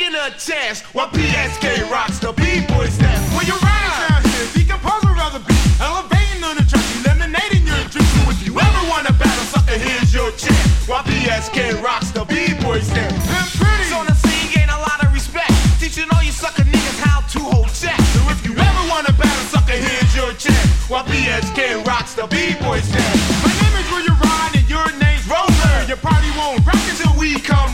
ain't a chance. While PSK rocks the B-boy step. When you're riding down here, decomposing around the beat, elevating on the track, eliminating your dreams. So if you ever want to battle, sucker, here's your chance. While PSK rocks the B-boy step. And pretty. So on the scene, gain a lot of respect. Teaching all you sucker niggas how to hold check. So if you ever want to battle, sucker, here's your chance. While PSK rocks the B-boy step. My name is Will You Ride and your name's Roller. Your party won't rock until we come